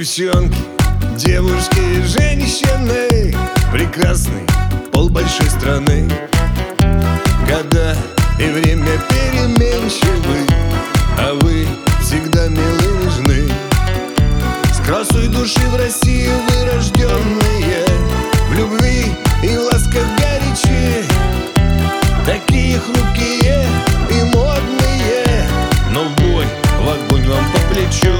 девчонки, девушки и женщины, прекрасный пол большой страны. Года и время переменчивы, а вы всегда милы и нежны. С красой души в России вы рожденные, в любви и ласках горячи, такие хрупкие и модные, но в бой, в огонь вам по плечу.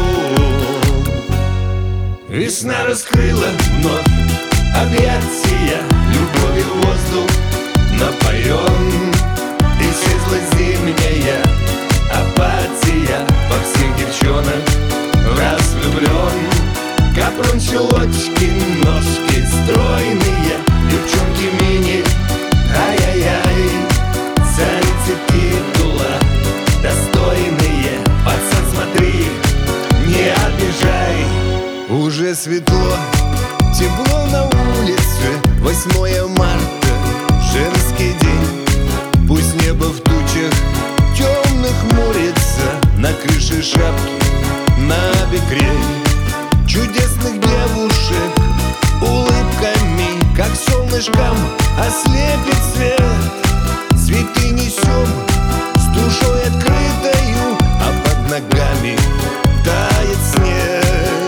Весна раскрыла вновь объятия, любовью воздух напоен, исчезла зимняя апатия, во всех девчонок в раз влюблен. Капрон, чулочки, ножки стройные, девчонки мини, ай-яй-яй, царицы титула достойные. Пацан, смотри, не обижай. Уже светло, тепло на улице, 8 марта, женский день. Пусть небо в тучах темных хмурится, на крыше шапки, на бекрень чудесных девушек улыбками, как солнышком ослепит свет. Цветы несем с душой открытою, а под ногами тает снег.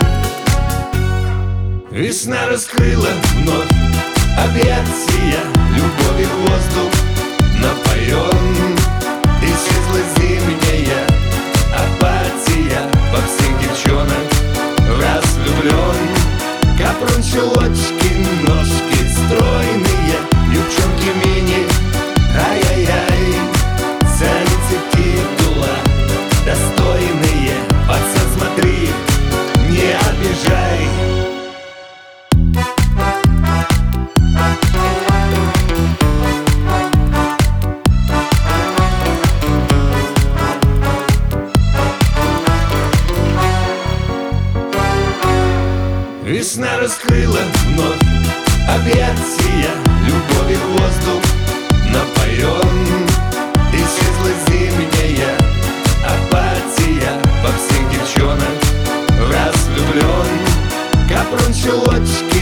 Весна раскрыла вновь объятия, любовью воздух напоен, исчезла зимняя апатия, во всех девчонок в раз влюблен. Капрон, чулочки, ножки стройные, девчонки мини, ай-яй-яй, царицы титула достойные. Пацан, смотри, не обижай. Весна раскрыла вновь объятия, любовью воздух напоен, исчезла зимняя апатия, во всех девчонок в раз влюблен. Капрон, чулочки,